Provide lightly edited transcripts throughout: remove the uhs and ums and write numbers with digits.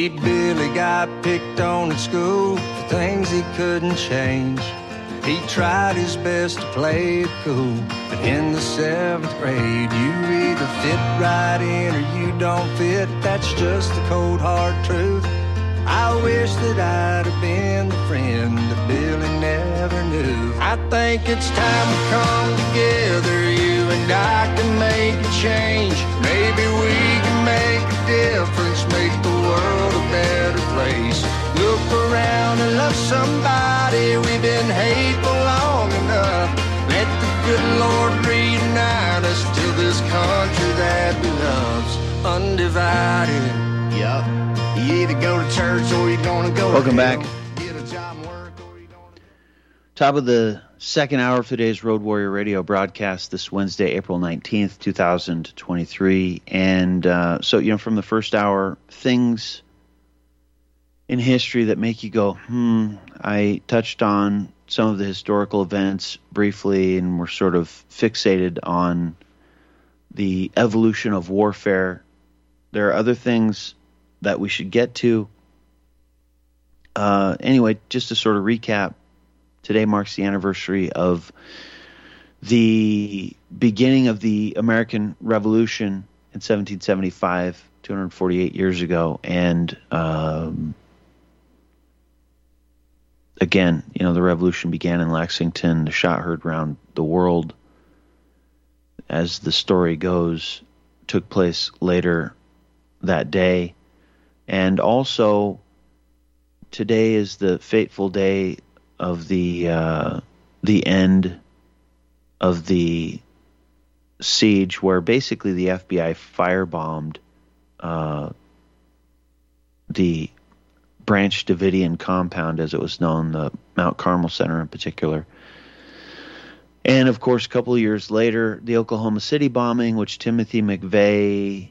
See, Billy got picked on at school for things he couldn't change. He tried his best to play it cool, but in the 7th grade, you either fit right in or you don't fit. That's just the cold, hard truth. I wish that I'd have been the friend that Billy never knew. I think it's time we come together, you and I can make a change. Maybe we can make a difference, make the world a better place. Look around and love somebody, we've been hateful long enough. Let the good Lord reunite us to this country that we love's undivided. Yup. You either go to church or you're gonna go. Welcome back. Top of the second hour of today's Road Warrior Radio broadcast this Wednesday, April 19th, 2023. And so, from the first hour, things in history that make you go, I touched on some of the historical events briefly, and we're sort of fixated on the evolution of warfare. There are other things that we should get to. Anyway, just to sort of recap, today marks the anniversary of the beginning of the American Revolution in 1775, 248 years ago. And again, the revolution began in Lexington. The shot heard around the world, as the story goes, took place later that day. And also, today is the fateful day of the end of the siege, where basically the FBI firebombed the Branch Davidian compound, as it was known, the Mount Carmel Center in particular. And, of course, a couple of years later, the Oklahoma City bombing, which Timothy McVeigh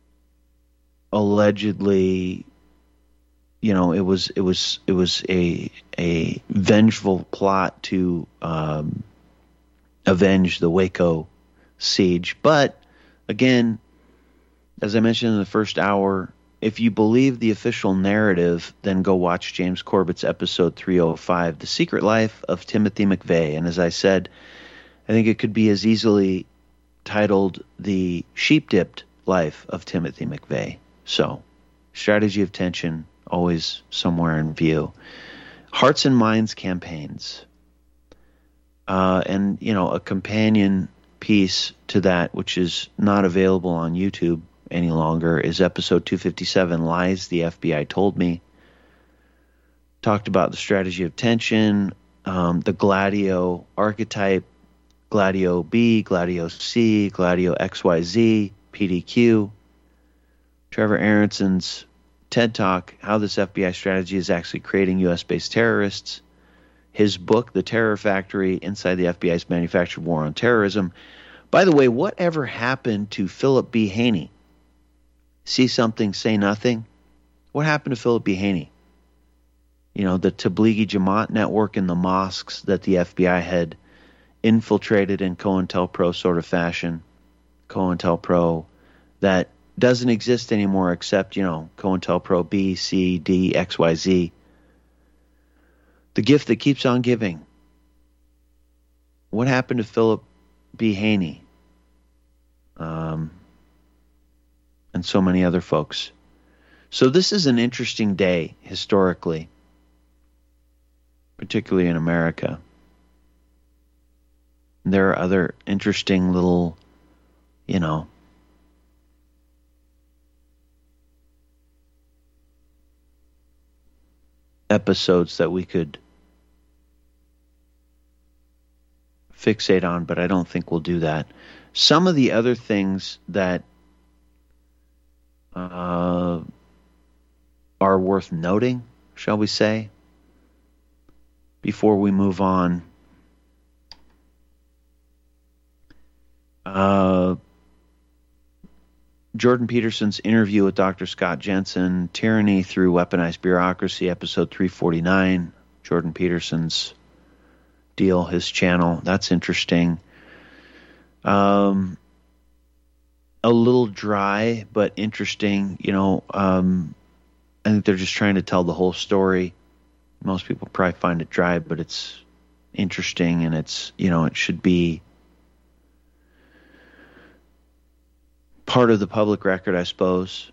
allegedly, it was a vengeful plot to avenge the Waco siege. But again, as I mentioned in the first hour, if you believe the official narrative, then go watch James Corbett's episode 305, The Secret Life of Timothy McVeigh. And as I said, I think it could be as easily titled The Sheep-Dipped Life of Timothy McVeigh. So, strategy of tension, always somewhere in view. Hearts and Minds campaigns. And, a companion piece to that, which is not available on YouTube any longer, is episode 257, Lies the FBI Told Me. Talked about the strategy of tension, the Gladio archetype, Gladio B, Gladio C, Gladio XYZ, PDQ. Trevor Aronson's TED Talk, How This FBI Strategy is Actually Creating U.S.-Based Terrorists. His book, The Terror Factory, Inside the FBI's Manufactured War on Terrorism. By the way, whatever happened to Philip B. Haney? See something, say nothing? What happened to Philip B. Haney? The Tablighi Jamaat network in the mosques that the FBI had infiltrated in COINTELPRO sort of fashion. COINTELPRO that doesn't exist anymore except, COINTELPRO B, C, D, X, Y, Z. The gift that keeps on giving. What happened to Philip B. Haney? And so many other folks. So this is an interesting day historically, particularly in America. There are other interesting little, episodes that we could fixate on, but I don't think we'll do that. Some of the other things that are worth noting, shall we say, before we move on. Jordan Peterson's interview with Dr. Scott Jensen, Tyranny Through Weaponized Bureaucracy, episode 349. Jordan Peterson's deal, his channel. That's interesting. A little dry, but interesting. I think they're just trying to tell the whole story. Most people probably find it dry, but it's interesting, and it's, it should be part of the public record, I suppose.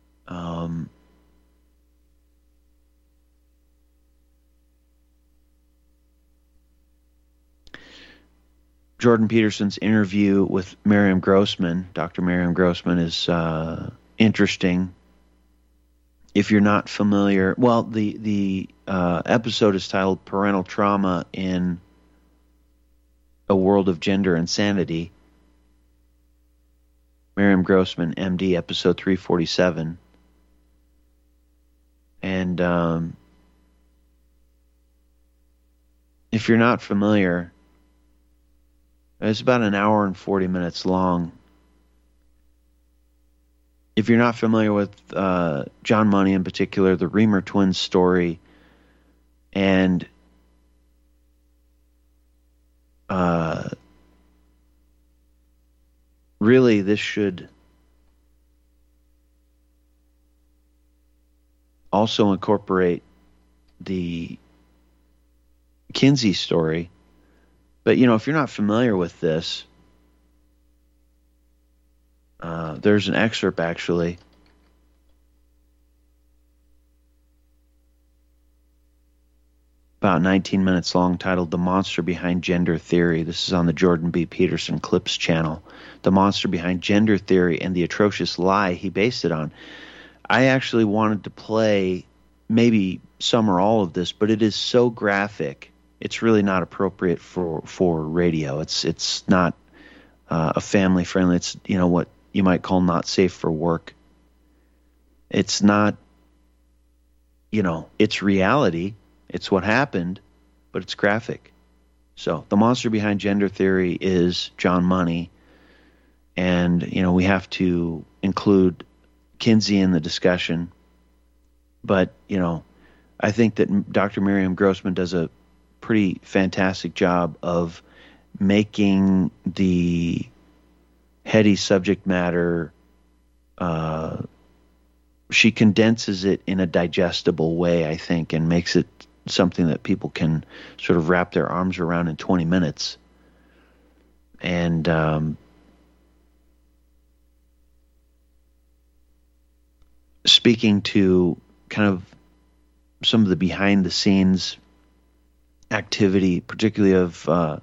Jordan Peterson's interview with Miriam Grossman, Dr. Miriam Grossman, is interesting. If you're not familiar, well, the episode is titled "Parental Trauma in a World of Gender Insanity." Miriam Grossman, MD, episode 347. And if you're not familiar, it's about an hour and 40 minutes long. If you're not familiar with John Money in particular, the Reamer twins story, and really this should also incorporate the Kinsey story. But, if you're not familiar with this, there's an excerpt, actually, about 19 minutes long, titled "The Monster Behind Gender Theory." This is on the Jordan B. Peterson Clips channel. The monster behind gender theory and the atrocious lie he based it on. I actually wanted to play maybe some or all of this, but it is so graphic, it's really not appropriate for radio. It's not a family friendly. It's, what you might call not safe for work. It's not, it's reality. It's what happened, but it's graphic. So the monster behind gender theory is John Money. And, we have to include Kinsey in the discussion. But, I think that Dr. Miriam Grossman does a pretty fantastic job of making the heady subject matter, she condenses it in a digestible way, I think, and makes it something that people can sort of wrap their arms around in 20 minutes. And speaking to kind of some of the behind-the-scenes activity, particularly of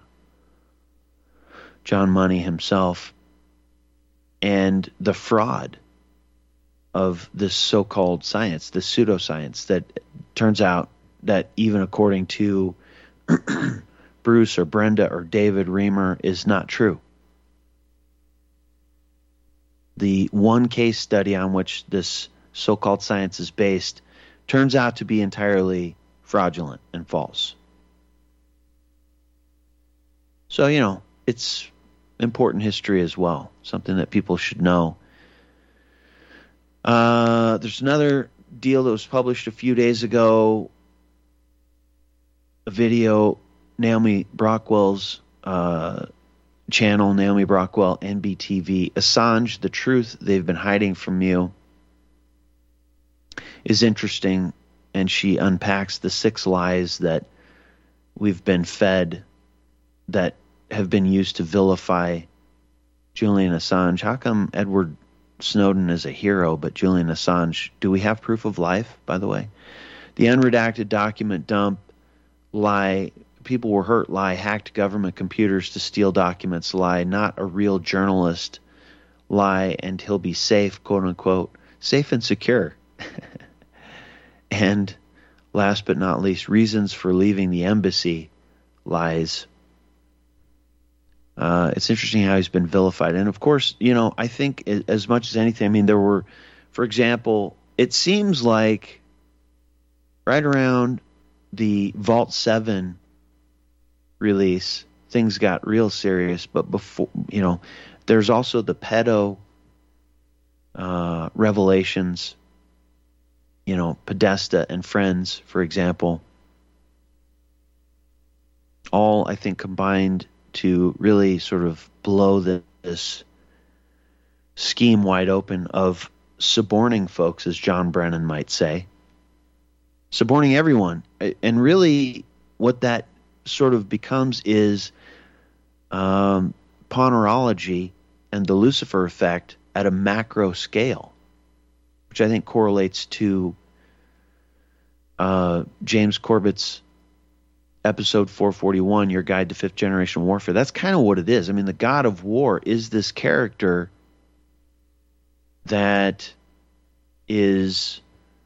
John Money himself, and the fraud of this so-called science, this pseudoscience that turns out that even according to Bruce or Brenda or David Reamer is not true. The one case study on which this so-called science is based turns out to be entirely fraudulent and false. So, it's important history as well, something that people should know. There's another deal that was published a few days ago, a video, Naomi Brockwell's channel, Naomi Brockwell, NBTV, Assange, the truth they've been hiding from you, is interesting, and she unpacks the 6 lies that we've been fed that have been used to vilify Julian Assange. How come Edward Snowden is a hero, but Julian Assange, do we have proof of life, by the way? The unredacted document dump, lie, people were hurt, lie, hacked government computers to steal documents, lie, not a real journalist, lie, and he'll be safe, quote unquote, safe and secure. And last but not least, reasons for leaving the embassy, lies. It's interesting how he's been vilified. And of course, I think as much as anything, there were, for example, it seems like right around the Vault 7 release, things got real serious. But before, there's also the pedo revelations, Podesta and Friends, for example, all, I think, combined to really sort of blow this scheme wide open of suborning folks, as John Brennan might say, suborning everyone. And really what that sort of becomes is ponerology and the Lucifer effect at a macro scale, which I think correlates to James Corbett's episode 441, Your Guide to Fifth Generation Warfare. That's kind of what it is. I mean, the God of War is this character that is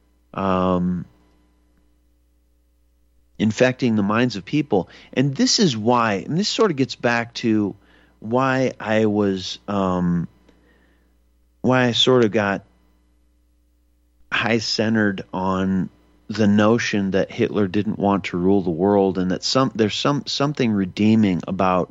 infecting the minds of people. And this is why, and this sort of gets back to why I was, why I sort of got high-centered on the notion that Hitler didn't want to rule the world, and that there's something redeeming about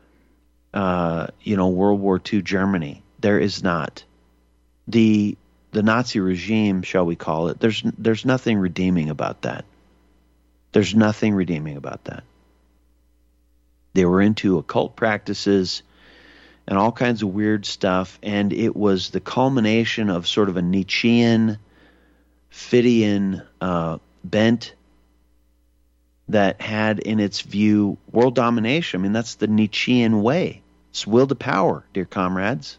World War II Germany. There is not. The Nazi regime, shall we call it, there's nothing redeeming about that. There's nothing redeeming about that. They were into occult practices and all kinds of weird stuff, and it was the culmination of sort of a Nietzschean, Fiddian bent that had in its view world domination. I mean, that's the Nietzschean way. It's will to power, dear comrades.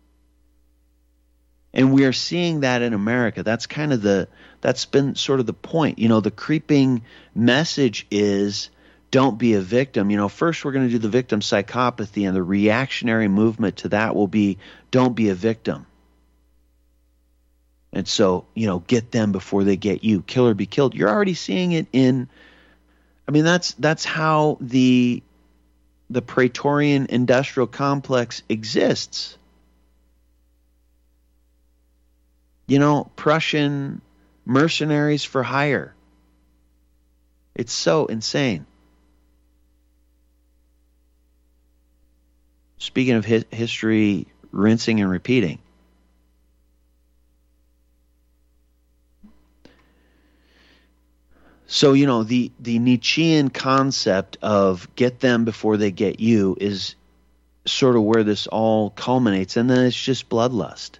And we are seeing that in America. That's been sort of the point. You know, the creeping message is don't be a victim. You know, first we're going to do the victim psychopathy, and the reactionary movement to that will be don't be a victim. And so, get them before they get you. Kill or be killed. You're already seeing it in, I mean, that's how the Praetorian industrial complex exists. Prussian mercenaries for hire. It's so insane. Speaking of history, rinsing and repeating. So, the Nietzschean concept of get them before they get you is sort of where this all culminates, and then it's just bloodlust.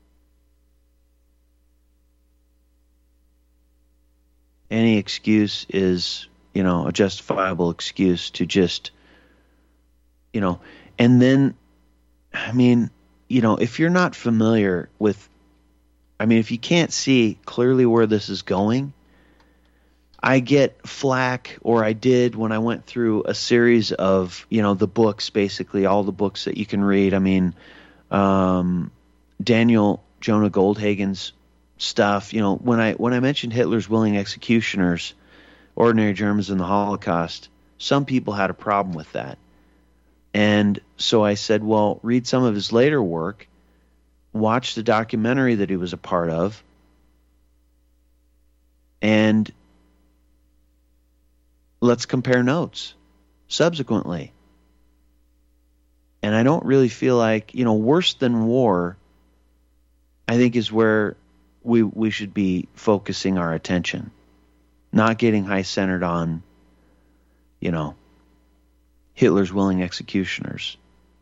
Any excuse is, a justifiable excuse to just, and then, I mean, if you're not familiar with, if you can't see clearly where this is going, I get flack, or I did when I went through a series of, the books, basically all the books that you can read. I mean, Daniel Jonah Goldhagen's stuff. When I mentioned Hitler's willing executioners, ordinary Germans in the Holocaust, some people had a problem with that. And so I said, well, read some of his later work, watch the documentary that he was a part of, and let's compare notes subsequently. And I don't really feel like, worse than war, I think is where we should be focusing our attention, not getting high-centered on, Hitler's willing executioners.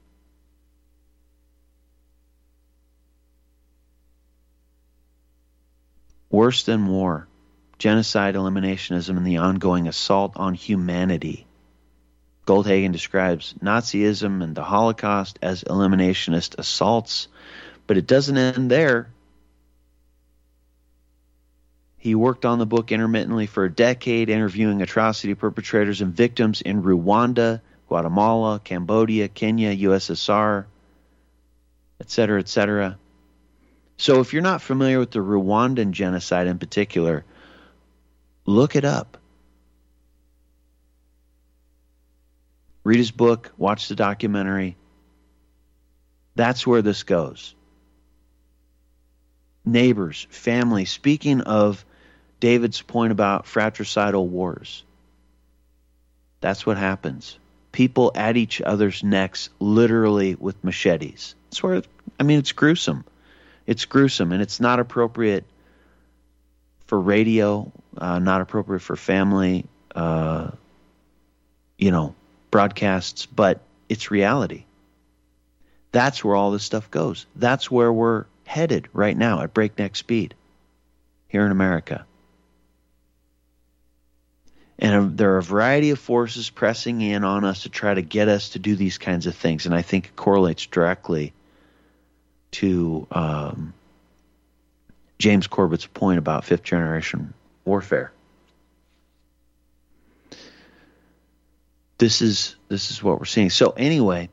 Worse than war, genocide, eliminationism, and the ongoing assault on humanity. Goldhagen describes Nazism and the Holocaust as eliminationist assaults, but it doesn't end there. He worked on the book intermittently for a decade, interviewing atrocity perpetrators and victims in Rwanda, Guatemala, Cambodia, Kenya, USSR, etc., etc. So if you're not familiar with the Rwandan genocide in particular, look it up. Read his book, watch the documentary. That's where this goes. Neighbors, family. Speaking of David's point about fratricidal wars, that's what happens. People at each other's necks, literally with machetes. It's where, it's gruesome. It's gruesome, and it's not appropriate for radio, not appropriate for family, broadcasts, but it's reality. That's where all this stuff goes. That's where we're headed right now at breakneck speed here in America. And there are a variety of forces pressing in on us to try to get us to do these kinds of things. And I think it correlates directly to James Corbett's point about fifth generation warfare. This is what we're seeing. So anyway,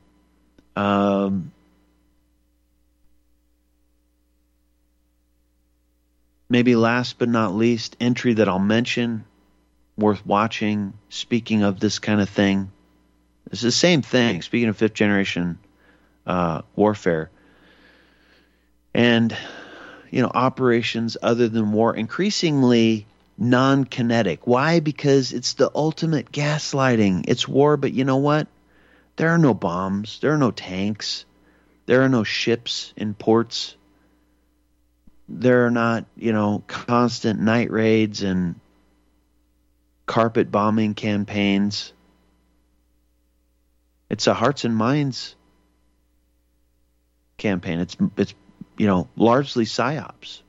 maybe last but not least, entry that I'll mention, worth watching, speaking of this kind of thing. It's the same thing, speaking of fifth generation warfare. And, operations other than war, increasingly non-kinetic. Why? Because it's the ultimate gaslighting. It's war, but you know what? There are no bombs. There are no tanks. There are no ships in ports. There are not, constant night raids and carpet bombing campaigns. It's a hearts and minds campaign. It's largely psyops.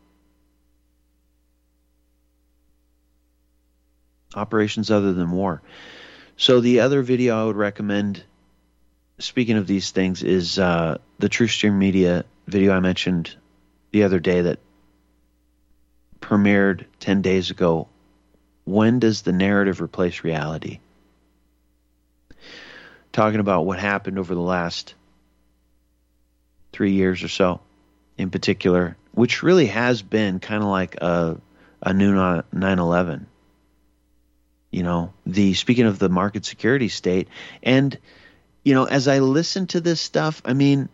Operations other than war. So the other video I would recommend, speaking of these things, is the TruthStream Media video I mentioned the other day that premiered 10 days ago. When does the narrative replace reality? Talking about what happened over the last 3 years or so, in particular, which really has been kind of like a new 9/11. Speaking of the market security state, and as I listen to this stuff, Aaron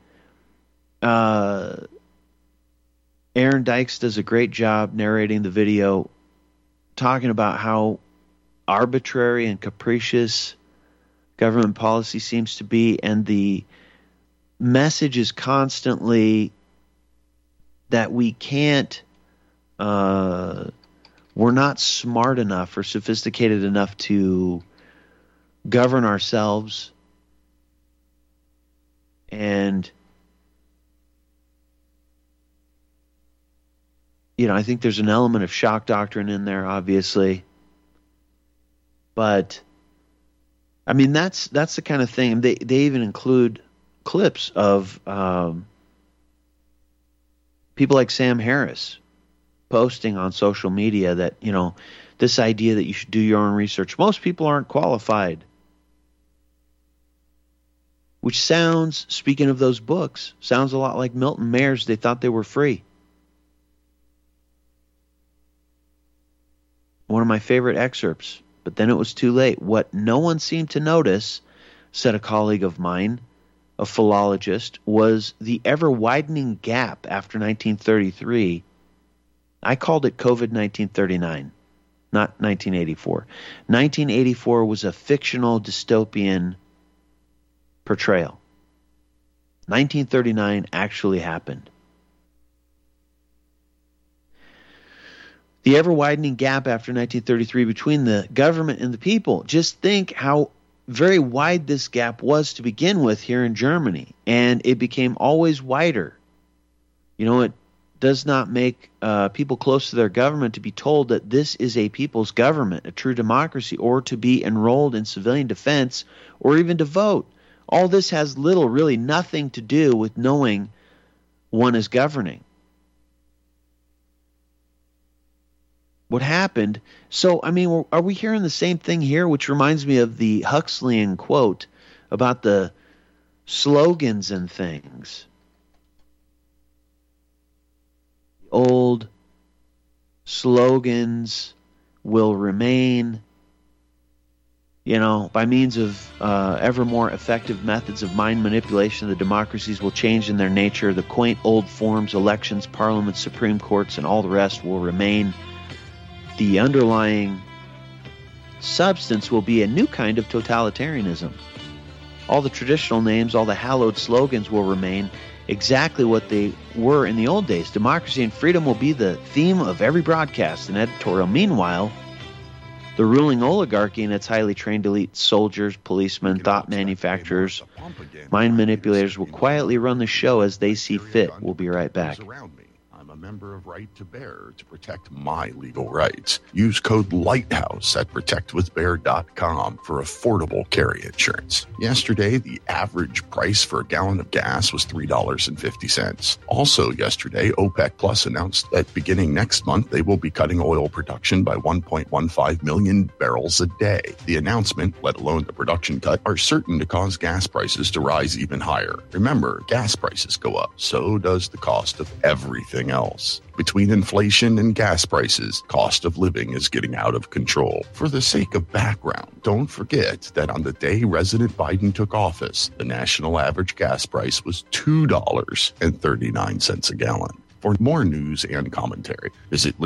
Dykes does a great job narrating the video, talking about how arbitrary and capricious government policy seems to be, and the message is constantly that we can't, we're not smart enough or sophisticated enough to govern ourselves, and I think there's an element of shock doctrine in there, obviously. But that's the kind of thing. They even include clips of people like Sam Harris posting on social media that, this idea that you should do your own research. Most people aren't qualified. Which sounds, speaking of those books, sounds a lot like Milton Mayer's They Thought They Were Free. One of my favorite excerpts, but then it was too late. What no one seemed to notice, said a colleague of mine, a philologist, was the ever-widening gap after 1933. I called it COVID 1939, not 1984. 1984 was a fictional dystopian portrayal. 1939 actually happened. The ever-widening gap after 1933 between the government and the people. Just think how very wide this gap was to begin with here in Germany, and it became always wider. It does not make people close to their government to be told that this is a people's government, a true democracy, or to be enrolled in civilian defense, or even to vote. All this has really nothing to do with knowing one is governing. What happened? So, are we hearing the same thing here? Which reminds me of the Huxleyan quote about the slogans and things. Old slogans will remain, by means of ever more effective methods of mind manipulation. The democracies will change in their nature. The quaint old forms, elections, parliaments, supreme courts, and all the rest will remain. The underlying substance will be a new kind of totalitarianism. All the traditional names, all the hallowed slogans will remain exactly what they were in the old days. Democracy and freedom will be the theme of every broadcast and editorial. Meanwhile, the ruling oligarchy and its highly trained elite soldiers, policemen, thought manufacturers, mind manipulators will quietly run the show as they see fit. We'll be right back. member of Right to Bear to protect my legal rights. Use code LIGHTHOUSE at protectwithbear.com for affordable carry insurance. Yesterday, the average price for a gallon of gas was $3.50. Also yesterday, OPEC Plus announced that beginning next month, they will be cutting oil production by 1.15 million barrels a day. The announcement, let alone the production cut, are certain to cause gas prices to rise even higher. Remember, gas prices go up, so does the cost of everything else. Between inflation and gas prices, cost of living is getting out of control. For the sake of background, don't forget that on the day President Biden took office, the national average gas price was $2.39 a gallon. For more news and commentary, visit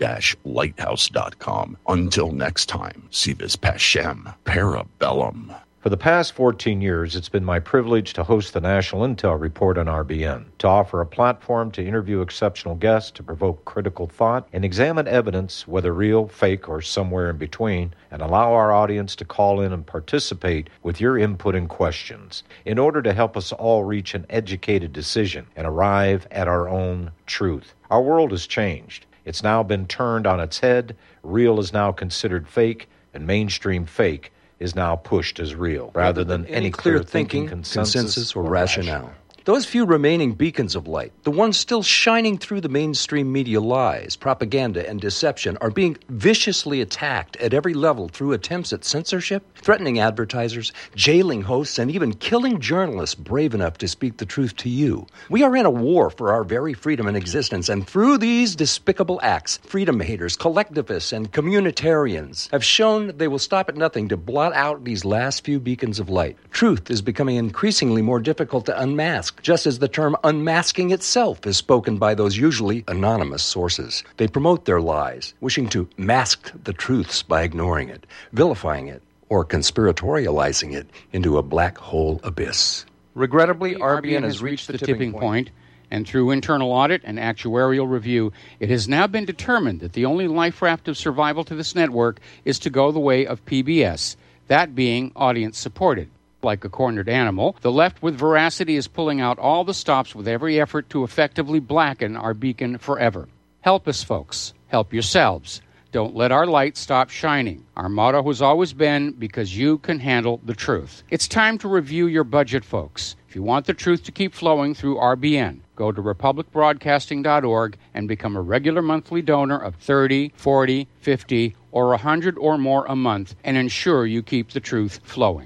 liberty-lighthouse.com. Until next time, si vis pacem, parabellum. For the past 14 years, it's been my privilege to host the National Intel Report on RBN, to offer a platform to interview exceptional guests, to provoke critical thought, and examine evidence, whether real, fake, or somewhere in between, and allow our audience to call in and participate with your input and questions in order to help us all reach an educated decision and arrive at our own truth. Our world has changed. It's now been turned on its head. Real is now considered fake, and mainstream fake is now pushed as real, rather than any clear thinking, consensus, or rationale. Those few remaining beacons of light, the ones still shining through the mainstream media lies, propaganda, and deception, are being viciously attacked at every level through attempts at censorship, threatening advertisers, jailing hosts, and even killing journalists brave enough to speak the truth to you. We are in a war for our very freedom and existence, and through these despicable acts, freedom haters, collectivists, and communitarians have shown they will stop at nothing to blot out these last few beacons of light. Truth is becoming increasingly more difficult to unmask, just as the term unmasking itself is spoken by those usually anonymous sources. They promote their lies, wishing to mask the truths by ignoring it, vilifying it, or conspiratorializing it into a black hole abyss. Regrettably, RBN has reached the tipping point, and through internal audit and actuarial review, it has now been determined that the only life raft of survival to this network is to go the way of PBS, that being audience-supported. Like a cornered animal, the left with veracity is pulling out all the stops with every effort to effectively blacken our beacon forever. Help us, folks. Help yourselves. Don't let our light stop shining. Our motto has always been, because you can handle the truth. It's time to review your budget, folks. If you want the truth to keep flowing through RBN, go to republicbroadcasting.org and become a regular monthly donor of $30, $40, $50, or $100 or more a month and ensure you keep the truth flowing.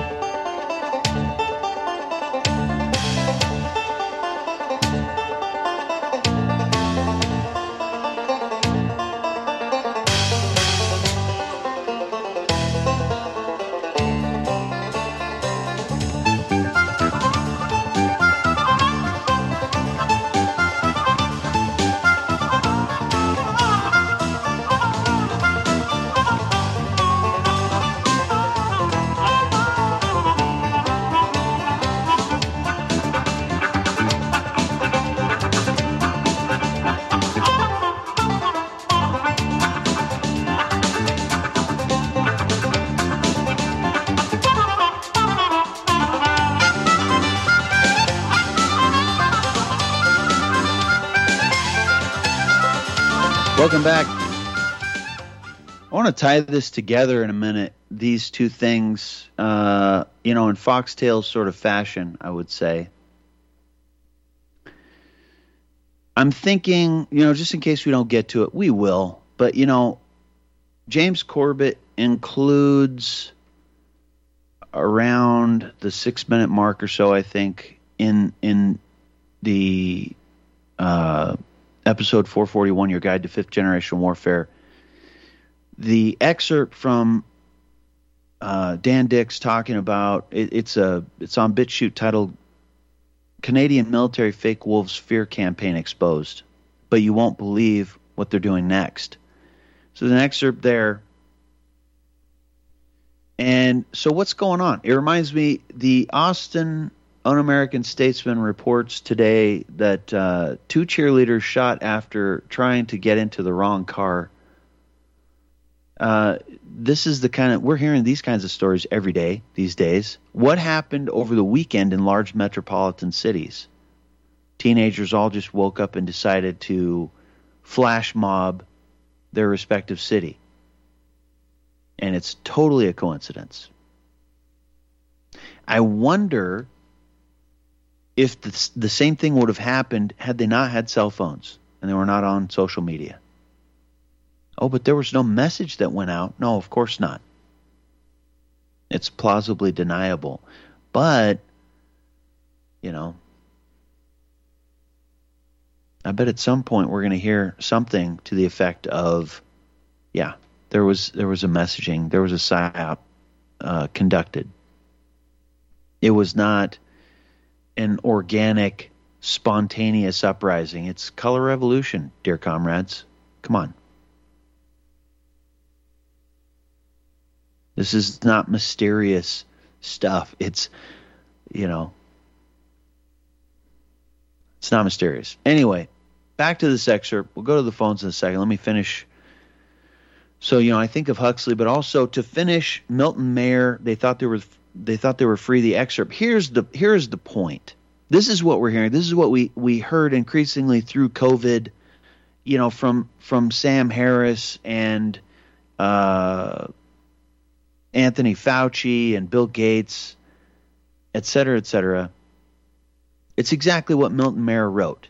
Welcome back. I want to tie this together in a minute. These two things, in Foxtail sort of fashion, I would say. I'm thinking, just in case we don't get to it, we will. But, James Corbett includes around the 6-minute mark or so, I think, in the episode 441, Your Guide to Fifth Generation Warfare, the excerpt from Dan Dix talking about it's on BitChute titled "Canadian Military Fake Wolves Fear Campaign Exposed," but you won't believe what they're doing next. So there's an excerpt there. And so what's going on? It reminds me, the Austin Un-American Statesman reports today that 2 cheerleaders shot after trying to get into the wrong car. This is the kind of, we're hearing these kinds of stories every day these days. What happened over the weekend in large metropolitan cities? teenagers all just woke up and decided to flash mob their respective city. And it's totally a coincidence. I wonder if the same thing would have happened had they not had cell phones and they were not on social media. Oh, but there was no message that went out. No, of course not. It's plausibly deniable. But, you know, I bet at some point we're going to hear something to the effect of, yeah, there was a messaging, there was a PSYOP conducted. It was not an organic, spontaneous uprising. It's color revolution, dear comrades. Come on. This is not mysterious stuff. It's, you know, it's not mysterious. Anyway, back to this excerpt. We'll go to the phones in a second. Let me finish. So, you know, I think of Huxley, but also to finish, Milton Mayer, they thought they were free. The excerpt. Here's the point. This is what we're hearing. This is what we heard increasingly through COVID, you know, from Sam Harris and Anthony Fauci and Bill Gates, et cetera, et cetera. It's exactly what Milton Mayer wrote.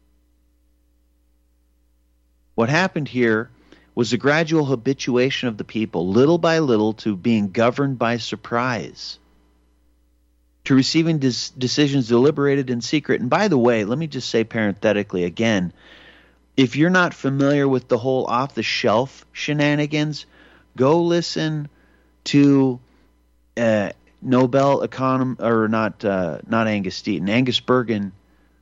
What happened here was a gradual habituation of the people, little by little, to being governed by surprise, to receiving decisions deliberated in secret. And by the way, let me just say parenthetically again, if you're not familiar with the whole off-the-shelf shenanigans, go listen to Nobel economist, or not Angus Deaton, Angus Bergen,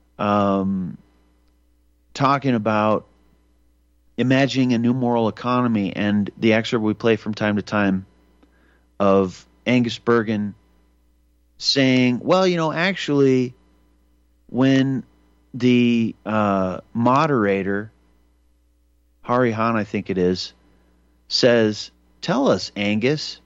talking about imagining a new moral economy, and the excerpt we play from time to time of Angus Bergen saying, well, you know, actually, when the moderator, Hari Han, I think it is, says, tell us, Angus,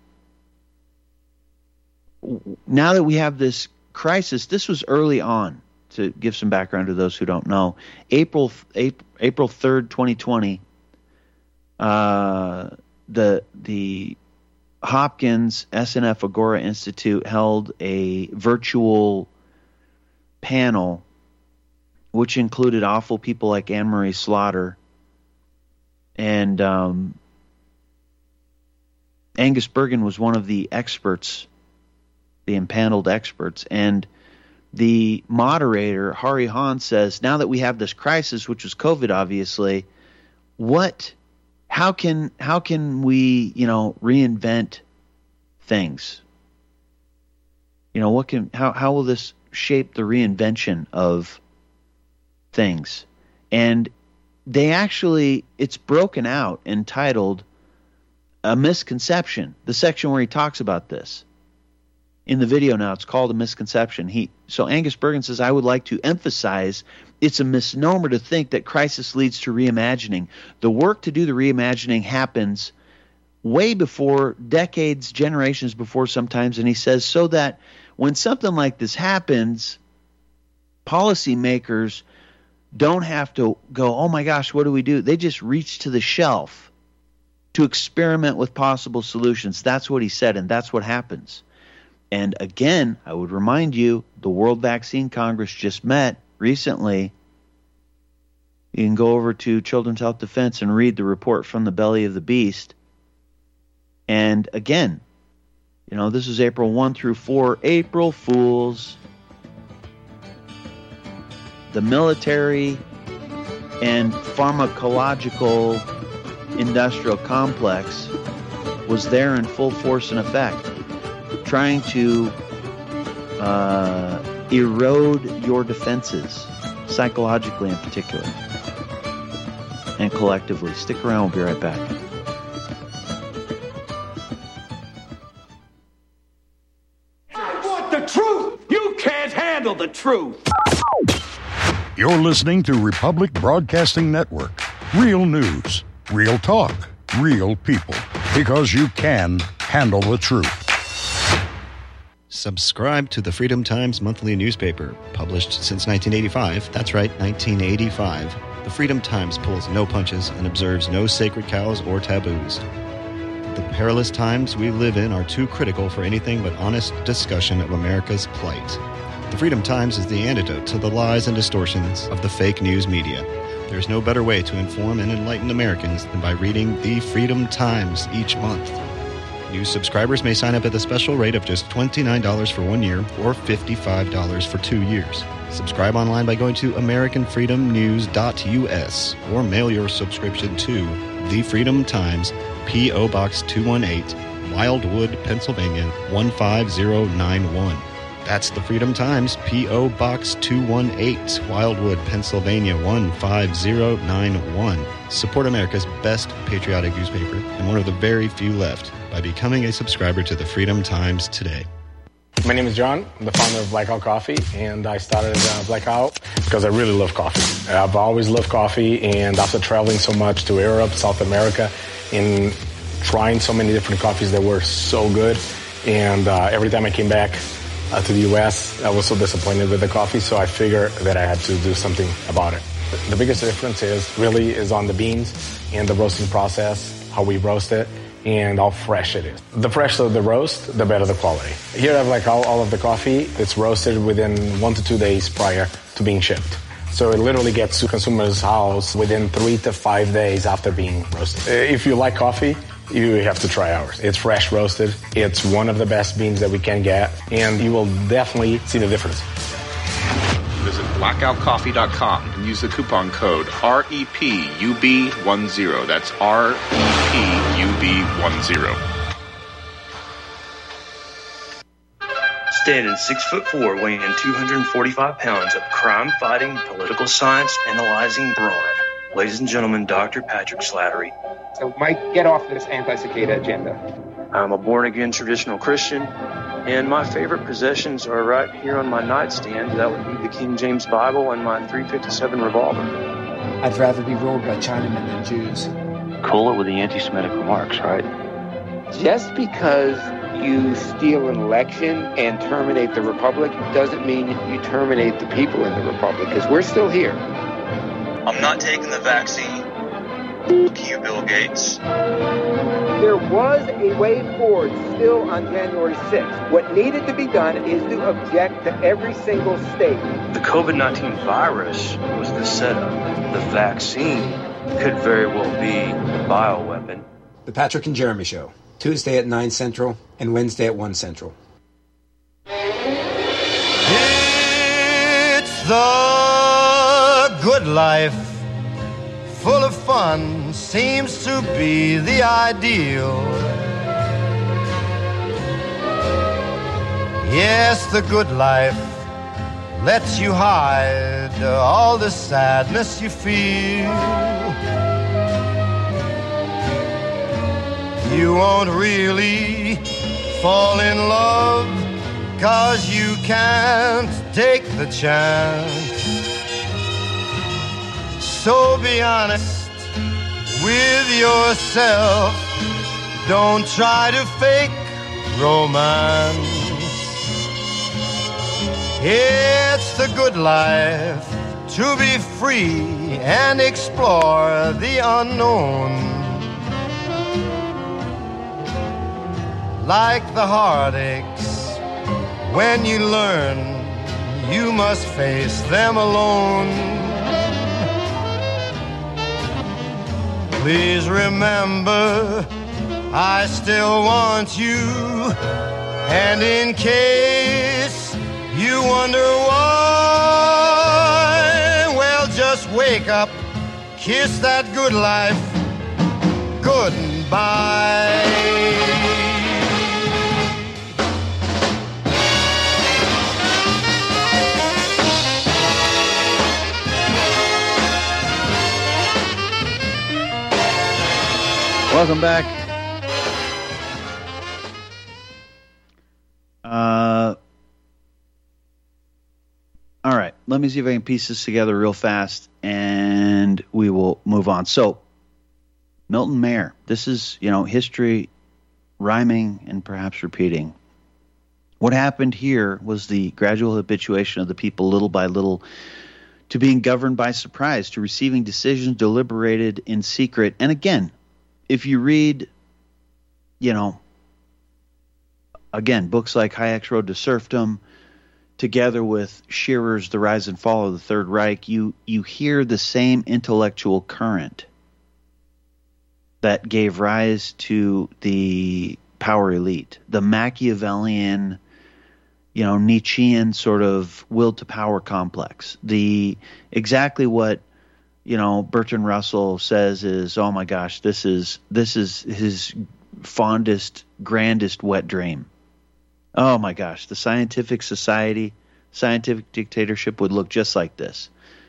now that we have this crisis, this was early on, to give some background to those who don't know. April 3rd, 2020, the Hopkins SNF Agora Institute held a virtual panel which included awful people like Anne-Marie Slaughter and Angus Bergen was one of the experts, the impaneled experts, and the moderator, Hari Han, says, now that we have this crisis, which was COVID, obviously, how can we, you know, reinvent things? You know, how will this shape the reinvention of things? And it's broken out, entitled A Misconception, the section where he talks about this. In the video now, it's called A Misconception. So Angus Bergen says, I would like to emphasize it's a misnomer to think that crisis leads to reimagining. The work to do the reimagining happens way before, decades, generations before sometimes. And he says, so that when something like this happens, policymakers don't have to go, oh my gosh, what do we do? They just reach to the shelf to experiment with possible solutions. That's what he said, and that's what happens. And again, I would remind you, the World Vaccine Congress just met recently. You can go over to Children's Health Defense and read the report from the belly of the beast. And again, you know, this is April 1 through 4, April Fools. The military and pharmacological industrial complex was there in full force and effect, trying to erode your defenses, psychologically in particular, and collectively. Stick around, we'll be right back. I want the truth! You can't handle the truth! You're listening to Republic Broadcasting Network. Real news, real talk, real people. Because you can handle the truth. Subscribe to the Freedom Times monthly newspaper, published since 1985. That's right, 1985. The Freedom Times pulls no punches and observes no sacred cows or taboos. The perilous times we live in are too critical for anything but honest discussion of America's plight. The Freedom Times is the antidote to the lies and distortions of the fake news media. There's no better way to inform and enlighten Americans than by reading the Freedom Times each month. New subscribers may sign up at the special rate of just $29 for 1 year or $55 for 2 years. Subscribe online by going to AmericanFreedomNews.us or mail your subscription to The Freedom Times, P.O. Box 218, Wildwood, Pennsylvania 15091. That's The Freedom Times, P.O. Box 218, Wildwood, Pennsylvania 15091. Support America's best patriotic newspaper and one of the very few left by becoming a subscriber to The Freedom Times today. My name is John. I'm the founder of Blackout Coffee, and I started Blackout because I really love coffee. I've always loved coffee, and after traveling so much to Europe, South America, and trying so many different coffees that were so good, and every time I came back to the U.S., I was so disappointed with the coffee, so I figured that I had to do something about it. The biggest difference is on the beans and the roasting process, how we roast it, and how fresh it is. The fresher the roast, the better the quality. Here I have all of the coffee. It's roasted within 1 to 2 days prior to being shipped. So it literally gets to consumer's house within 3 to 5 days after being roasted. If you like coffee, you have to try ours. It's fresh roasted. It's one of the best beans that we can get, and you will definitely see the difference. Visit blackoutcoffee.com and use the coupon code REPUB10. That's REPUB10. Standing 6'4", weighing 245 pounds of crime-fighting, political science analyzing brawn. Ladies and gentlemen, Dr. Patrick Slattery. So Mike, get off this anti-cicada agenda. I'm a born-again traditional Christian, and my favorite possessions are right here on my nightstand. That would be the King James Bible and my .357 revolver. I'd rather be ruled by Chinamen than Jews. Cool it with the anti-Semitic remarks, right? Just because you steal an election and terminate the republic doesn't mean you terminate the people in the republic, because we're still here. I'm not taking the vaccine. Fuck you, Bill Gates. There was a way forward still on January 6th. What needed to be done is to object to every single state. The COVID-19 virus was the setup. The vaccine could very well be the bioweapon. The Patrick and Jeremy Show, Tuesday at 9 Central and Wednesday at 1 Central. It's the good life. Full of fun seems to be the ideal. Yes, the good life lets you hide all the sadness you feel. You won't really fall in love, 'cause you can't take the chance. So be honest with yourself. Don't try to fake romance. It's the good life to be free and explore the unknown. Like the heartaches, when you learn you must face them alone. Please remember, I still want you. And in case you wonder why, well, just wake up, kiss that good life goodbye. Welcome back. All right, let me see if I can piece this together real fast, and we will move on. So, Milton Mayer. This is, history rhyming and perhaps repeating. What happened here was the gradual habituation of the people little by little to being governed by surprise, to receiving decisions deliberated in secret. And again, if you read, again, books like Hayek's Road to Serfdom, together with Shearer's The Rise and Fall of the Third Reich, you hear the same intellectual current that gave rise to the power elite, the Machiavellian, Nietzschean sort of will to power complex. Exactly what, Bertrand Russell says is, oh my gosh, this is his fondest, grandest wet dream. Oh my gosh, the scientific society, scientific dictatorship would look just like this.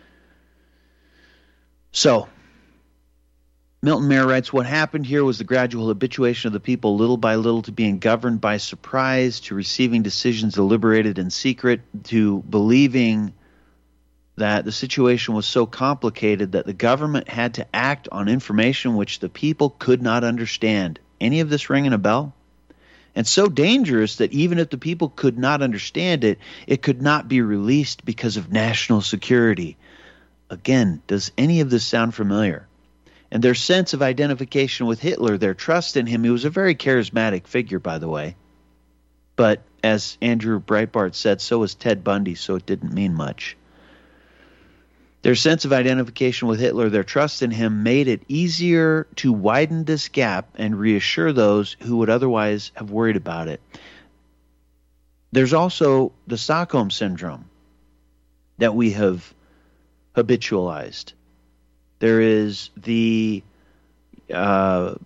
So, Milton Mayer writes, what happened here was the gradual habituation of the people little by little to being governed by surprise, to receiving decisions deliberated in secret, to believing that the situation was so complicated that the government had to act on information which the people could not understand. Any of this ringing a bell? And so dangerous that even if the people could not understand it, it could not be released because of national security. Again, does any of this sound familiar? And their sense of identification with Hitler, their trust in him, he was a very charismatic figure, by the way. But as Andrew Breitbart said, so was Ted Bundy, so it didn't mean much. Their sense of identification with Hitler, their trust in him, made it easier to widen this gap and reassure those who would otherwise have worried about it. There's also the Stockholm Syndrome that we have habitualized. There is the Bader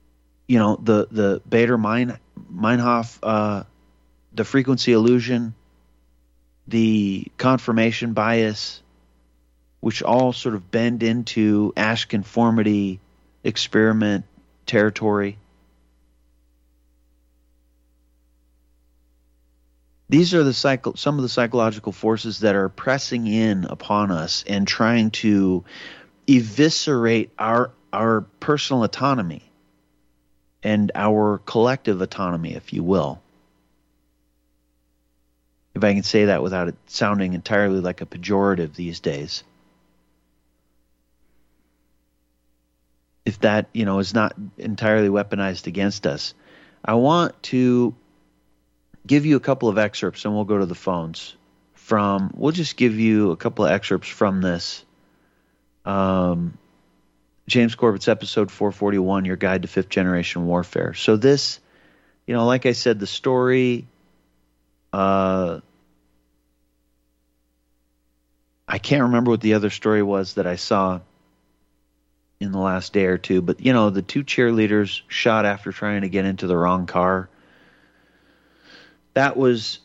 Meinhof, the frequency illusion, the confirmation bias, which all sort of bend into Asch conformity experiment territory. These are some of the psychological forces that are pressing in upon us and trying to eviscerate our personal autonomy and our collective autonomy, if you will. If I can say that without it sounding entirely like a pejorative these days. If that, is not entirely weaponized against us. I want to give you a couple of excerpts, and we'll go to the phones. We'll just give you a couple of excerpts from this. James Corbett's episode 441, Your Guide to Fifth Generation Warfare. So this, like I said, the story, I can't remember what the other story was that I saw in the last day or two, but the two cheerleaders shot after trying to get into the wrong car. That was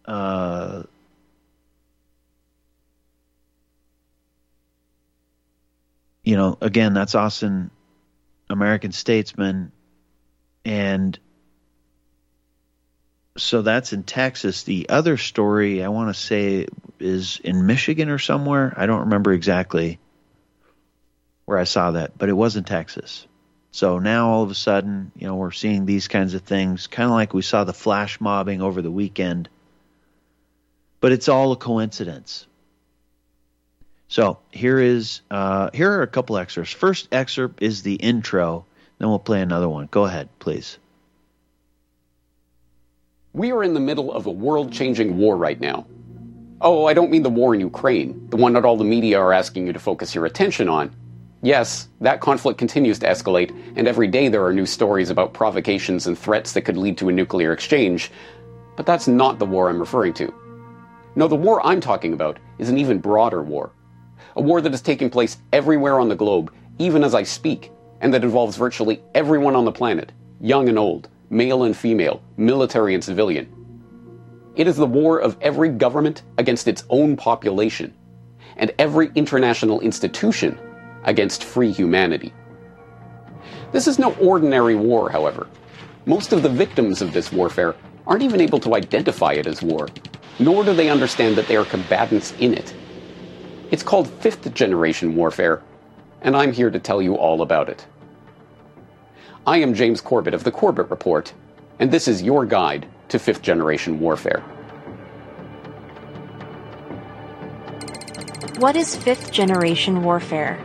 again, that's Austin, American Statesman, and so that's in Texas. The other story I want to say is in Michigan or somewhere. I don't remember exactly where I saw that, but it was in Texas. So now all of a sudden, we're seeing these kinds of things, kind of like we saw the flash mobbing over the weekend. But it's all a coincidence. So here are a couple excerpts. First excerpt is the intro, then we'll play another one. Go ahead, please. We are in the middle of a world-changing war right now. Oh, I don't mean the war in Ukraine, the one that all the media are asking you to focus your attention on. Yes, that conflict continues to escalate, and every day there are new stories about provocations and threats that could lead to a nuclear exchange. But that's not the war I'm referring to. No, the war I'm talking about is an even broader war. A war that is taking place everywhere on the globe, even as I speak, and that involves virtually everyone on the planet, young and old, male and female, military and civilian. It is the war of every government against its own population, and every international institution against free humanity. This is no ordinary war, however. Most of the victims of this warfare aren't even able to identify it as war, nor do they understand that they are combatants in it. It's called fifth generation warfare, and I'm here to tell you all about it. I am James Corbett of the Corbett Report, and this is your guide to fifth-generation warfare. What is fifth-generation warfare?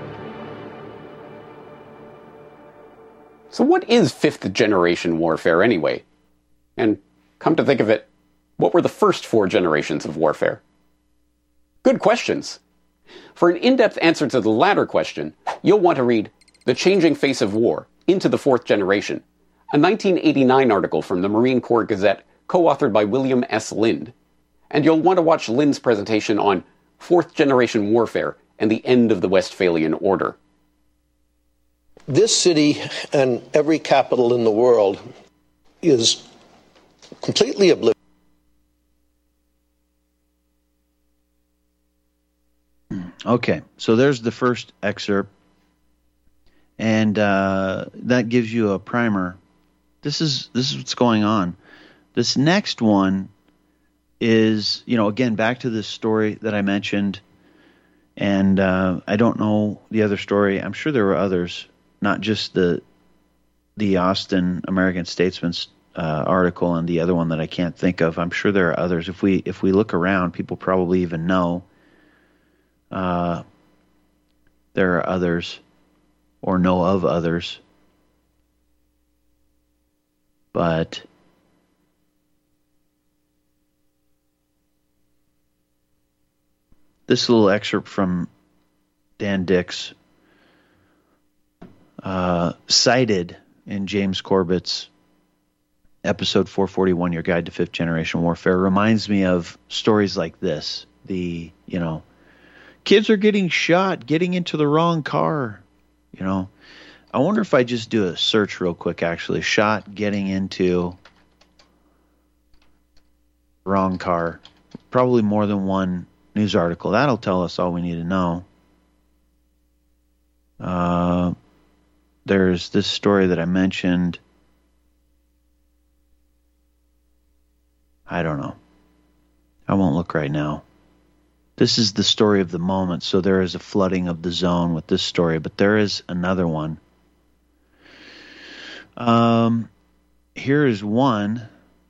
So what is fifth-generation warfare anyway? And come to think of it, what were the first 4 generations of warfare? Good questions. For an in-depth answer to the latter question, you'll want to read The Changing Face of War, Into the Fourth Generation, a 1989 article from the Marine Corps Gazette co-authored by William S. Lind. And you'll want to watch Lind's presentation on fourth-generation warfare and the end of the Westphalian Order. This city and every capital in the world is completely oblivious. Okay, so there's the first excerpt, and that gives you a primer. This is what's going on. This next one is, again, back to this story that I mentioned, and I don't know the other story. I'm sure there were others, not just the Austin American Statesman's article and the other one that I can't think of. I'm sure there are others. If we look around, people probably even know. There are others, or know of others, but this little excerpt from Dan Dix, cited in James Corbett's episode 441, Your Guide to Fifth Generation Warfare, reminds me of stories like this. Kids are getting shot, getting into the wrong car. I wonder if I just do a search real quick, actually. Shot, getting into wrong car. Probably more than one news article. That'll tell us all we need to know. There's this story that I mentioned. I don't know. I won't look right now. This is the story of the moment, so there is a flooding of the zone with this story, but there is another one. Here is one.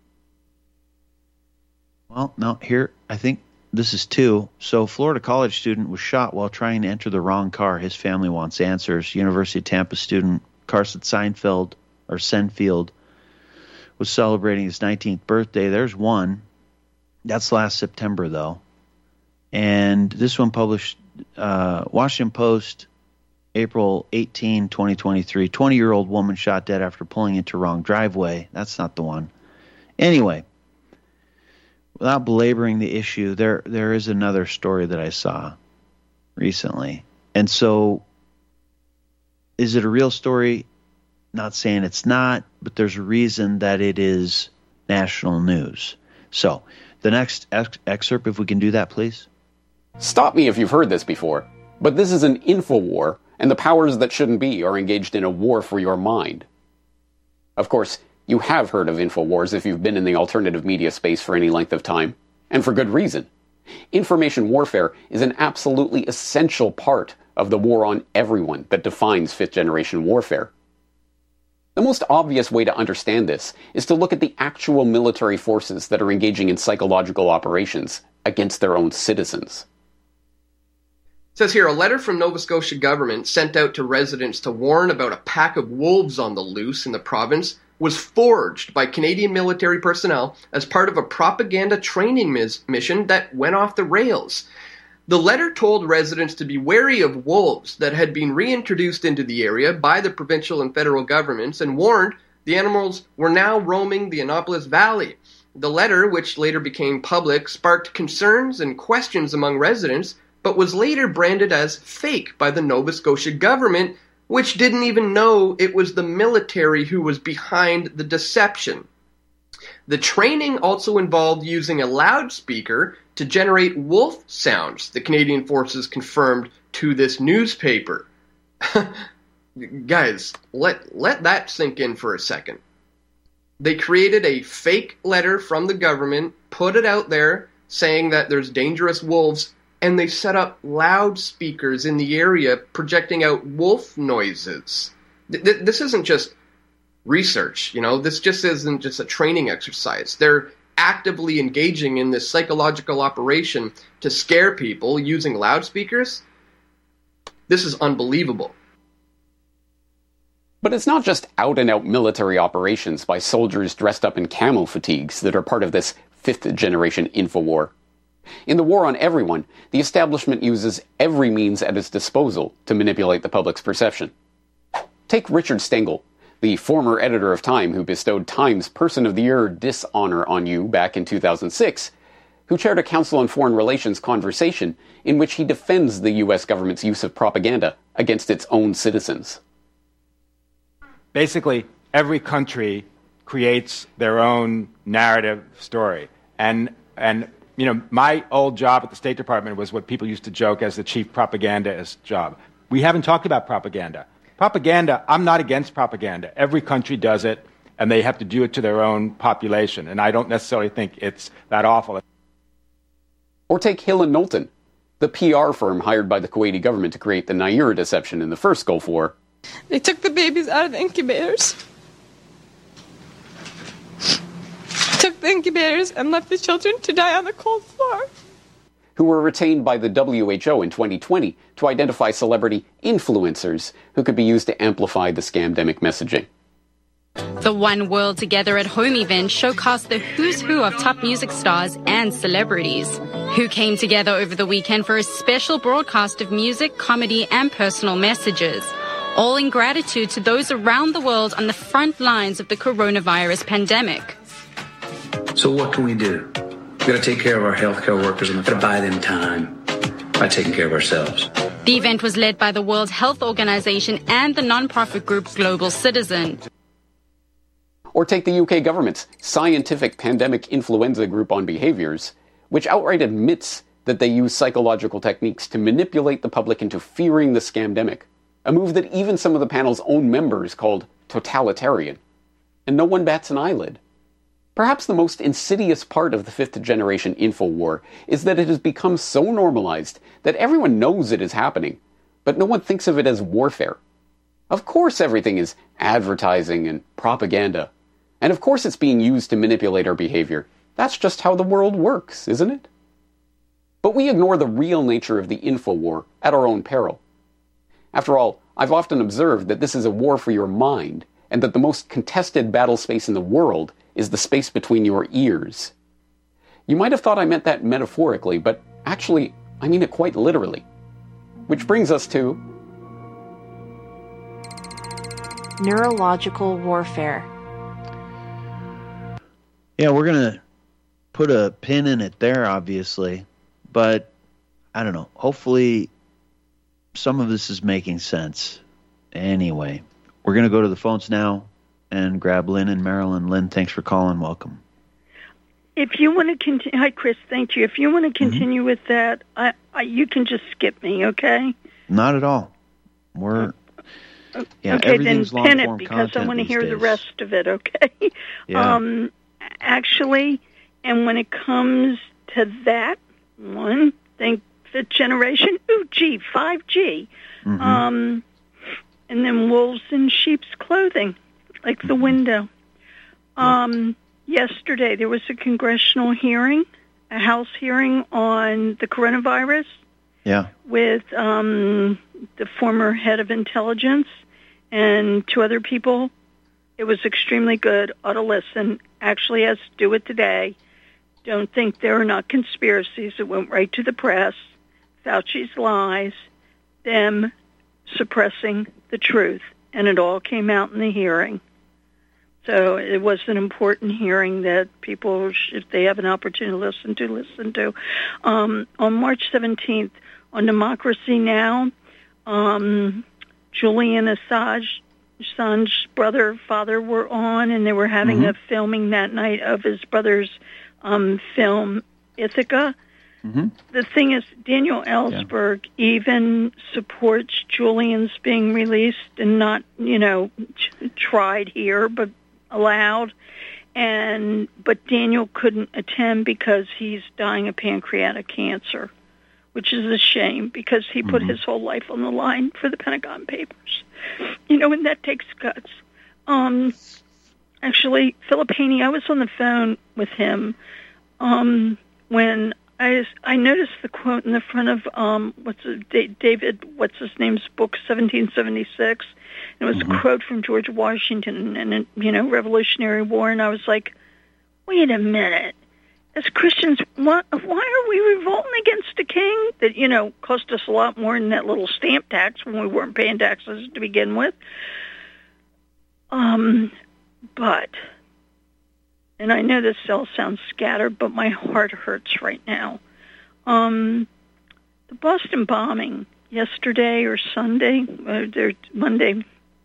Well, no, here, I think this is 2. So, Florida college student was shot while trying to enter the wrong car. His family wants answers. University of Tampa student Carson Seinfeld, or Senfield, was celebrating his 19th birthday. There's one. That's last September, though. And this one published, Washington Post, April 18, 2023. 20-year-old woman shot dead after pulling into wrong driveway. That's not the one. Anyway, without belaboring the issue, there is another story that I saw recently. And so, is it a real story? Not saying it's not, but there's a reason that it is national news. So, the next excerpt, if we can do that, please. Stop me if you've heard this before, but this is an infowar, and the powers that shouldn't be are engaged in a war for your mind. Of course, you have heard of InfoWars if you've been in the alternative media space for any length of time, and for good reason. Information warfare is an absolutely essential part of the war on everyone that defines fifth-generation warfare. The most obvious way to understand this is to look at the actual military forces that are engaging in psychological operations against their own citizens. It says here, a letter from Nova Scotia government sent out to residents to warn about a pack of wolves on the loose in the province was forged by Canadian military personnel as part of a propaganda training mission that went off the rails. The letter told residents to be wary of wolves that had been reintroduced into the area by the provincial and federal governments and warned the animals were now roaming the Annapolis Valley. The letter, which later became public, sparked concerns and questions among residents, but was later branded as fake by the Nova Scotia government, which didn't even know it was the military who was behind the deception. The training also involved using a loudspeaker to generate wolf sounds, the Canadian Forces confirmed to this newspaper. Guys, let that sink in for a second. They created a fake letter from the government, put it out there saying that there's dangerous wolves, and they set up loudspeakers in the area projecting out wolf noises. This isn't just research. This just isn't just a training exercise. They're actively engaging in this psychological operation to scare people using loudspeakers. This is unbelievable. But it's not just out-and-out military operations by soldiers dressed up in camo fatigues that are part of this fifth-generation infowar. In the war on everyone, the establishment uses every means at its disposal to manipulate the public's perception. Take Richard Stengel, the former editor of Time who bestowed Time's Person of the Year dishonor on you back in 2006, who chaired a Council on Foreign Relations conversation in which he defends the U.S. government's use of propaganda against its own citizens. Basically, every country creates their own narrative story. And my old job at the State Department was what people used to joke as the chief propagandist job. We haven't talked about propaganda. Propaganda, I'm not against propaganda. Every country does it, and they have to do it to their own population. And I don't necessarily think it's that awful. Or take Hill and Knowlton, the PR firm hired by the Kuwaiti government to create the Naira deception in the first Gulf War. They took the babies out of the incubators. Took the incubators and left the children to die on the cold floor. Who were retained by the WHO in 2020 to identify celebrity influencers who could be used to amplify the scamdemic messaging. The One World Together at Home event showcased the who's who of top music stars and celebrities, who came together over the weekend for a special broadcast of music, comedy, and personal messages, all in gratitude to those around the world on the front lines of the coronavirus pandemic. So what can we do? We've got to take care of our healthcare workers and we've got to buy them time by taking care of ourselves. The event was led by the World Health Organization and the non-profit group Global Citizen. Or take the UK government's Scientific Pandemic Influenza Group on Behaviours, which outright admits that they use psychological techniques to manipulate the public into fearing the scamdemic, a move that even some of the panel's own members called totalitarian. And no one bats an eyelid. Perhaps the most insidious part of the fifth-generation infowar is that it has become so normalized that everyone knows it is happening, but no one thinks of it as warfare. Of course everything is advertising and propaganda. And of course it's being used to manipulate our behavior. That's just how the world works, isn't it? But we ignore the real nature of the infowar at our own peril. After all, I've often observed that this is a war for your mind, and that the most contested battle space in the world is the space between your ears. You might have thought I meant that metaphorically, but actually, I mean it quite literally. Which brings us to neurological warfare. Yeah, we're going to put a pin in it there, obviously. But, I don't know, hopefully some of this is making sense. Anyway, we're going to go to the phones now and grab Lynn in Maryland. Lynn, thanks for calling. Welcome. If you want to continue, hi Chris, thank you. If you want to continue with that, you can just skip me, okay? Not at all. We're okay. Then pin it because I want to hear the rest of it, okay? Yeah. Actually, and when it comes to that one, think fifth generation, 5G, and then wolves in sheep's clothing. Like the window. Yesterday, there was a congressional hearing, a House hearing on the coronavirus. Yeah. With the former head of intelligence and two other people. It was extremely good. Ought to listen. Actually has to do it today. Don't think there are not conspiracies. It went right to the press. Fauci's lies. Them suppressing the truth. And it all came out in the hearing. So it was an important hearing that people, if they have an opportunity to listen to. On March 17th, on Democracy Now!, Julian Assange's father were on, and they were having a filming that night of his brother's film, Ithaca. The thing is, Daniel Ellsberg even supports Julian's being released and not, tried here, but allowed. But Daniel couldn't attend because he's dying of pancreatic cancer, which is a shame because he put his whole life on the line for the Pentagon Papers. And that takes guts. Actually, Philip Haney, I was on the phone with him when I noticed the quote in the front of David, what's his name's book, 1776. It was a quote from George Washington and Revolutionary War, and I was like, wait a minute. As Christians, why are we revolting against a king that, cost us a lot more than that little stamp tax when we weren't paying taxes to begin with? But, and I know this all sounds scattered, but my heart hurts right now. The Boston bombing yesterday or Sunday, Monday,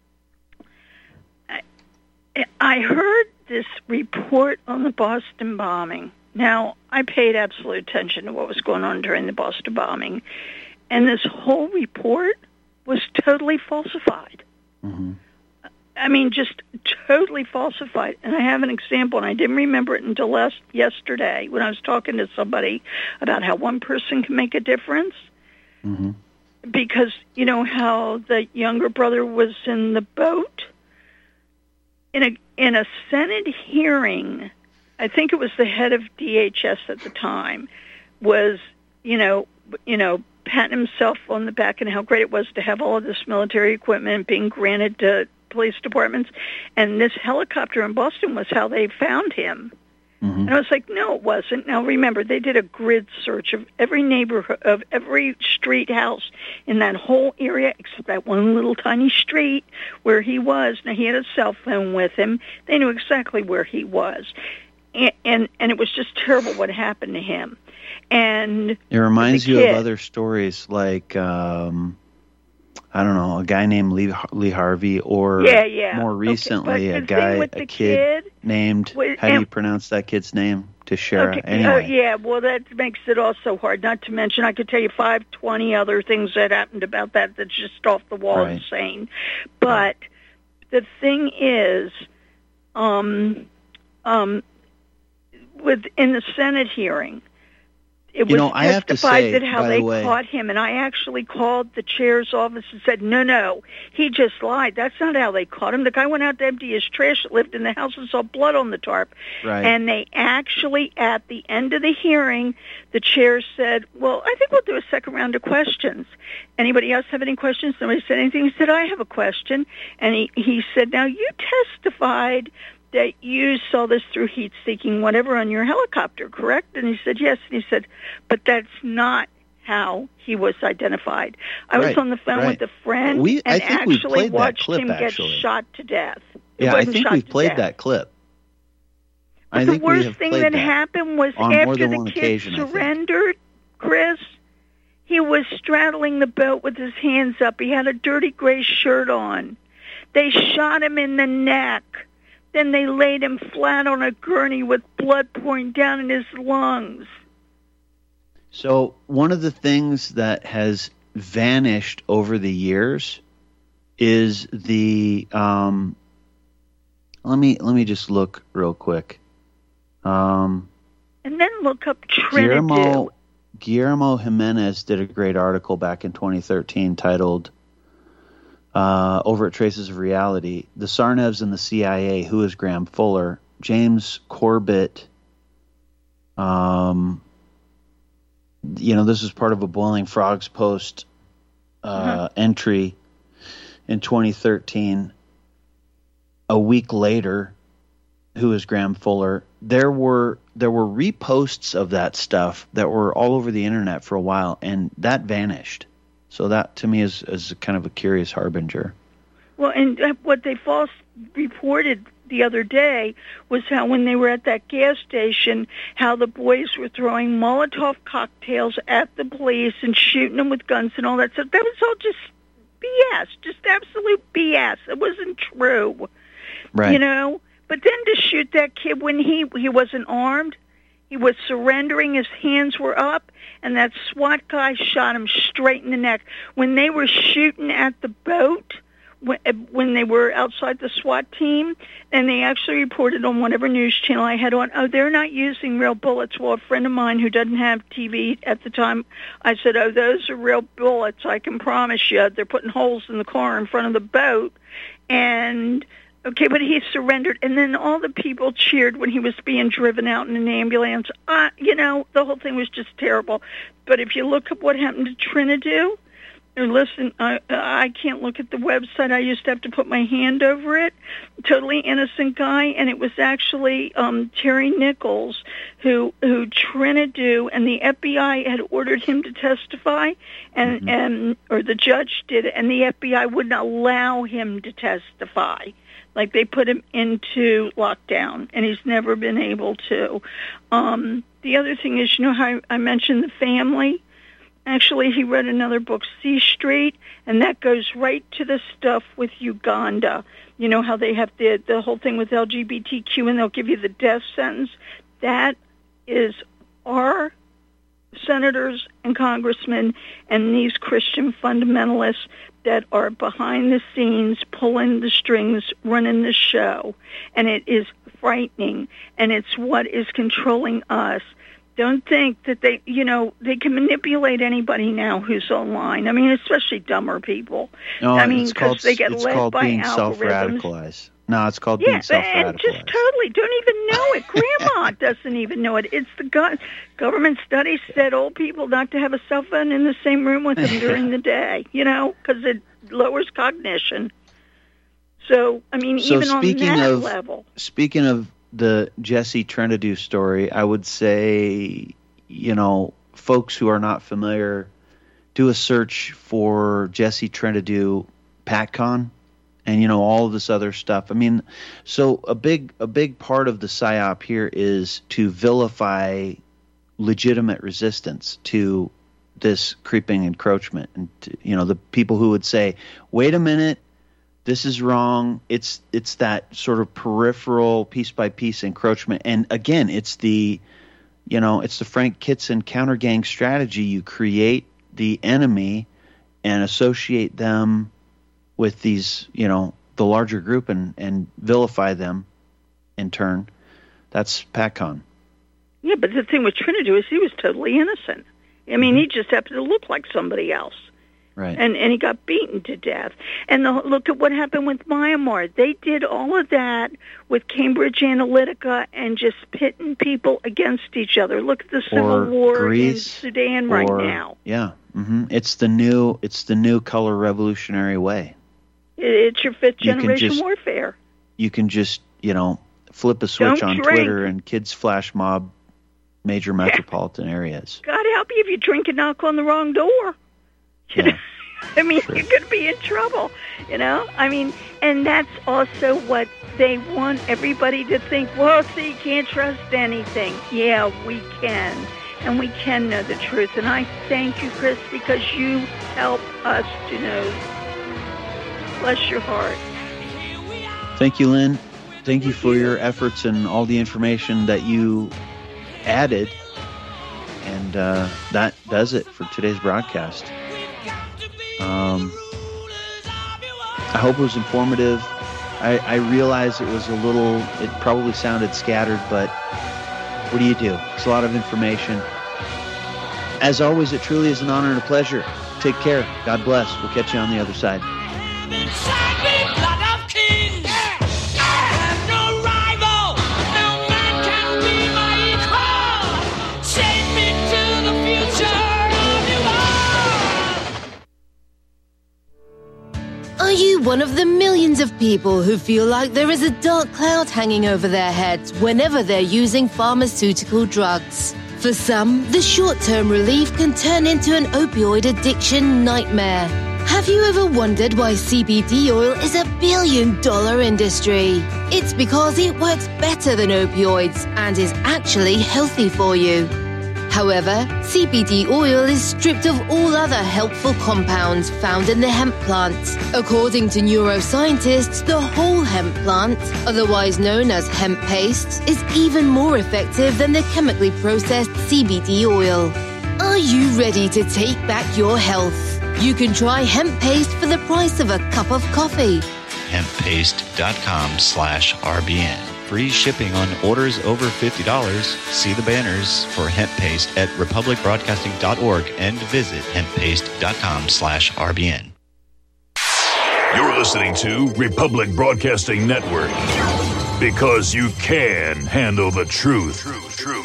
I heard this report on the Boston bombing. Now, I paid absolute attention to what was going on during the Boston bombing, and this whole report was totally falsified. Mm-hmm. I mean, just totally falsified. And I have an example, and I didn't remember it until yesterday when I was talking to somebody about how one person can make a difference. Mm-hmm. Because, how the younger brother was in the boat? In a Senate hearing, I think it was the head of DHS at the time, was, patting himself on the back and how great it was to have all of this military equipment being granted to police departments. And this helicopter in Boston was how they found him. Mm-hmm. And I was like, no, it wasn't. Now, remember, they did a grid search of every neighborhood, of every street house in that whole area, except that one little tiny street where he was. Now, he had a cell phone with him. They knew exactly where he was. And it was just terrible what happened to him. And it reminds you of other stories like, I don't know, a guy named Lee Harvey, or more recently, a kid named, how do you pronounce that kid's name? Teixeira. Anyway. Well, that makes it also hard. Not to mention, I could tell you 20 other things that happened about that's just off the wall insane. But the thing is, in the Senate hearing, it was testified that how they caught him, and I actually called the chair's office and said, no, he just lied. That's not how they caught him. The guy went out to empty his trash that lived in the house and saw blood on the tarp. Right. And they actually, at the end of the hearing, the chair said, well, I think we'll do a second round of questions. Anybody else have any questions? Nobody said anything. He said, I have a question. And he said, now, you testified that you saw this through heat-seeking whatever on your helicopter, correct? And he said, yes. And he said, but that's not how he was identified. I was on the phone with a friend and actually watched him get shot to death. I think we've played that clip. But the worst thing that happened was after the kid surrendered, Chris, he was straddling the boat with his hands up. He had a dirty gray shirt on. They shot him in the neck. Then they laid him flat on a gurney with blood pouring down in his lungs. So one of the things that has vanished over the years is the let me just look real quick. And then look up Trinidad. Guillermo Jimenez did a great article back in 2013 titled over at Traces of Reality, The Tsarnaevs and the CIA, Who is Graham Fuller? James Corbett, this is part of a Boiling Frogs Post entry in 2013. A week later, Who is Graham Fuller? There were reposts of that stuff that were all over the internet for a while, and that vanished. So that, to me, is kind of a curious harbinger. Well, and what they false reported the other day was how when they were at that gas station, how the boys were throwing Molotov cocktails at the police and shooting them with guns and all that stuff. That was all just BS, just absolute BS. It wasn't true. Right. But then to shoot that kid when he wasn't armed, he was surrendering, his hands were up, and that SWAT guy shot him straight in the neck. When they were shooting at the boat, when they were outside the SWAT team, and they actually reported on whatever news channel I had on, they're not using real bullets. Well, a friend of mine who doesn't have TV at the time, I said, those are real bullets, I can promise you. They're putting holes in the car in front of the boat, and Okay, but he surrendered, and then all the people cheered when he was being driven out in an ambulance. The whole thing was just terrible. But if you look up what happened to Trinidad, or listen, I can't look at the website. I used to have to put my hand over it. Totally innocent guy, and it was actually Terry Nichols who Trinidad, and the FBI had ordered him to testify, or the judge did, and the FBI wouldn't allow him to testify. Like, they put him into lockdown, and he's never been able to. The other thing is, how I mentioned the family? Actually, he read another book, C Street, and that goes right to the stuff with Uganda. You know how they have the whole thing with LGBTQ, and they'll give you the death sentence? That is our senators and congressmen and these Christian fundamentalists that are behind the scenes, pulling the strings, running the show. And it is frightening, and it's what is controlling us. Don't think that they can manipulate anybody now who's online. I mean, especially dumber people. No, because they get led by being algorithms. self-radicalized. No, it's called being self-radicalized. And just totally don't even know it. Grandma doesn't even know it. It's the government studies said old people not to have a cell phone in the same room with them during the day, because it lowers cognition. So, I mean, even on that level. Speaking of the Jesse Trinidad story, I would say, folks who are not familiar, do a search for Jesse Trinidad PatCon and, all of this other stuff. I mean, so a big part of the PSYOP here is to vilify legitimate resistance to this creeping encroachment. And, the people who would say, wait a minute, this is wrong. It's that sort of peripheral piece by piece encroachment. And again, it's the Frank Kitson counter gang strategy. You create the enemy and associate them with these, the larger group and vilify them in turn. That's PatCon. Yeah, but the thing with Trinidad is he was totally innocent. I mean, he just happened to look like somebody else. Right. And he got beaten to death. And look at what happened with Myanmar. They did all of that with Cambridge Analytica and just pitting people against each other. Look at the civil war Greece, in Sudan right now. Yeah. Mm-hmm. It's the new color revolutionary way. It's your fifth generation warfare. You can just, flip a switch on Twitter and kids flash mob major metropolitan areas. God help you if you drink and knock on the wrong door. Yeah. I mean, you're going to be in trouble, I mean, and that's also what they want everybody to think, well, see, you can't trust anything. Yeah, we can, and we can know the truth. And I thank you, Chris, because you help us to know. Bless your heart. Thank you, Lynn. Thank you for your efforts and all the information that you added. And that does it for today's broadcast. I hope it was informative. I realize it was it probably sounded scattered, but what do? It's a lot of information. As always, it truly is an honor and a pleasure. Take care. God bless. We'll catch you on the other side. Are you one of the millions of people who feel like there is a dark cloud hanging over their heads whenever they're using pharmaceutical drugs? For some, the short-term relief can turn into an opioid addiction nightmare. Have you ever wondered why CBD oil is a billion-dollar industry? It's because it works better than opioids and is actually healthy for you. However, CBD oil is stripped of all other helpful compounds found in the hemp plant. According to neuroscientists, the whole hemp plant, otherwise known as hemp paste, is even more effective than the chemically processed CBD oil. Are you ready to take back your health? You can try hemp paste for the price of a cup of coffee. Hemppaste.com/RBN. Free shipping on orders over $50. See the banners for hemp paste at republicbroadcasting.org and visit hemppaste.com/RBN. You're listening to Republic Broadcasting Network. Because you can handle the truth.